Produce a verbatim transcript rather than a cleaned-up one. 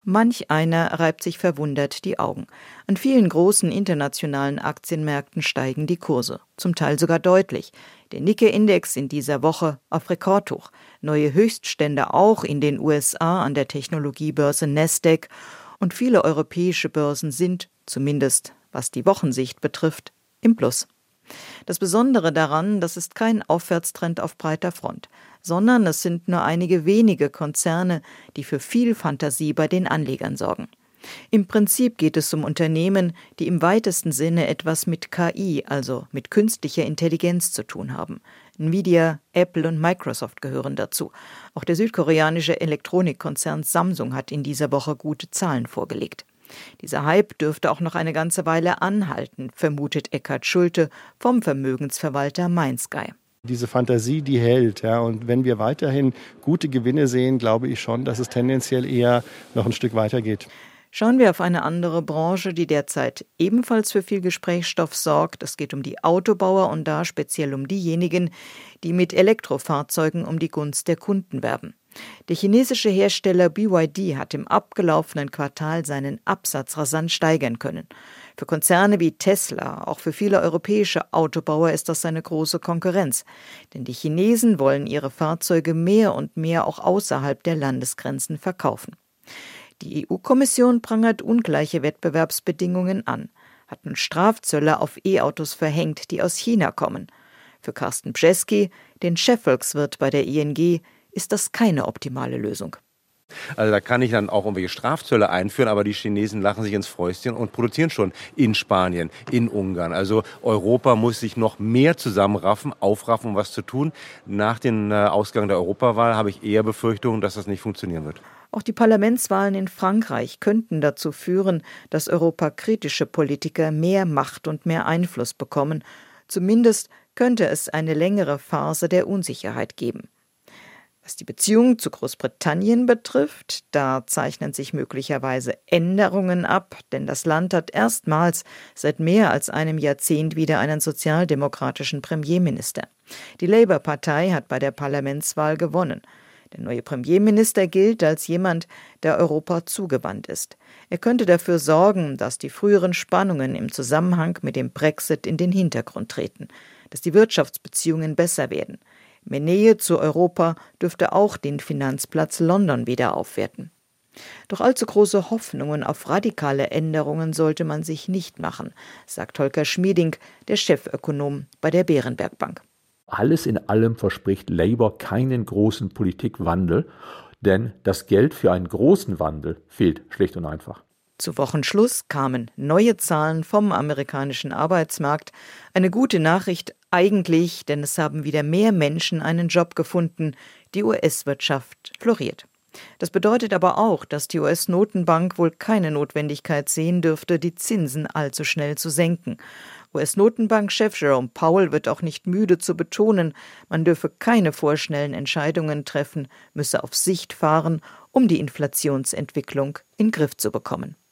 Manch einer reibt sich verwundert die Augen. An vielen großen internationalen Aktienmärkten steigen die Kurse, zum Teil sogar deutlich. Der Nikkei-Index in dieser Woche auf Rekordhoch. Neue Höchststände auch in den U S A an der Technologiebörse Nasdaq. Und viele europäische Börsen sind, zumindest was die Wochensicht betrifft, im Plus. Das Besondere daran, das ist kein Aufwärtstrend auf breiter Front, sondern es sind nur einige wenige Konzerne, die für viel Fantasie bei den Anlegern sorgen. Im Prinzip geht es um Unternehmen, die im weitesten Sinne etwas mit K I, also mit künstlicher Intelligenz, zu tun haben. Nvidia, Apple und Microsoft gehören dazu. Auch der südkoreanische Elektronikkonzern Samsung hat in dieser Woche gute Zahlen vorgelegt. Dieser Hype dürfte auch noch eine ganze Weile anhalten, vermutet Eckhard Schulte vom Vermögensverwalter MindSky. Diese Fantasie, die hält. Ja, und wenn wir weiterhin gute Gewinne sehen, glaube ich schon, dass es tendenziell eher noch ein Stück weiter geht. Schauen wir auf eine andere Branche, die derzeit ebenfalls für viel Gesprächsstoff sorgt. Es geht um die Autobauer und da speziell um diejenigen, die mit Elektrofahrzeugen um die Gunst der Kunden werben. Der chinesische Hersteller B Y D hat im abgelaufenen Quartal seinen Absatz rasant steigern können. Für Konzerne wie Tesla, auch für viele europäische Autobauer ist das eine große Konkurrenz. Denn die Chinesen wollen ihre Fahrzeuge mehr und mehr auch außerhalb der Landesgrenzen verkaufen. Die E U-Kommission prangert ungleiche Wettbewerbsbedingungen an, hat nun Strafzölle auf E-Autos verhängt, die aus China kommen. Für Carsten Bjeski, den Chefvolkswirt bei der I N G, ist das keine optimale Lösung. Also da kann ich dann auch irgendwelche Strafzölle einführen, aber die Chinesen lachen sich ins Fäustchen und produzieren schon in Spanien, in Ungarn. Also Europa muss sich noch mehr zusammenraffen, aufraffen, um was zu tun. Nach dem Ausgang der Europawahl habe ich eher Befürchtungen, dass das nicht funktionieren wird. Auch die Parlamentswahlen in Frankreich könnten dazu führen, dass europakritische Politiker mehr Macht und mehr Einfluss bekommen. Zumindest könnte es eine längere Phase der Unsicherheit geben. Was die Beziehung zu Großbritannien betrifft, da zeichnen sich möglicherweise Änderungen ab, denn das Land hat erstmals seit mehr als einem Jahrzehnt wieder einen sozialdemokratischen Premierminister. Die Labour-Partei hat bei der Parlamentswahl gewonnen. Der neue Premierminister gilt als jemand, der Europa zugewandt ist. Er könnte dafür sorgen, dass die früheren Spannungen im Zusammenhang mit dem Brexit in den Hintergrund treten, dass die Wirtschaftsbeziehungen besser werden. Mehr Nähe zu Europa dürfte auch den Finanzplatz London wieder aufwerten. Doch allzu große Hoffnungen auf radikale Änderungen sollte man sich nicht machen, sagt Holger Schmieding, der Chefökonom bei der Berenberg Bank. Alles in allem verspricht Labour keinen großen Politikwandel, denn das Geld für einen großen Wandel fehlt schlicht und einfach. Zu Wochenschluss kamen neue Zahlen vom amerikanischen Arbeitsmarkt. Eine gute Nachricht eigentlich, denn es haben wieder mehr Menschen einen Job gefunden. Die U S-Wirtschaft floriert. Das bedeutet aber auch, dass die U S-Notenbank wohl keine Notwendigkeit sehen dürfte, die Zinsen allzu schnell zu senken. U S-Notenbankchef Jerome Powell wird auch nicht müde zu betonen, man dürfe keine vorschnellen Entscheidungen treffen, müsse auf Sicht fahren, um die Inflationsentwicklung in den Griff zu bekommen.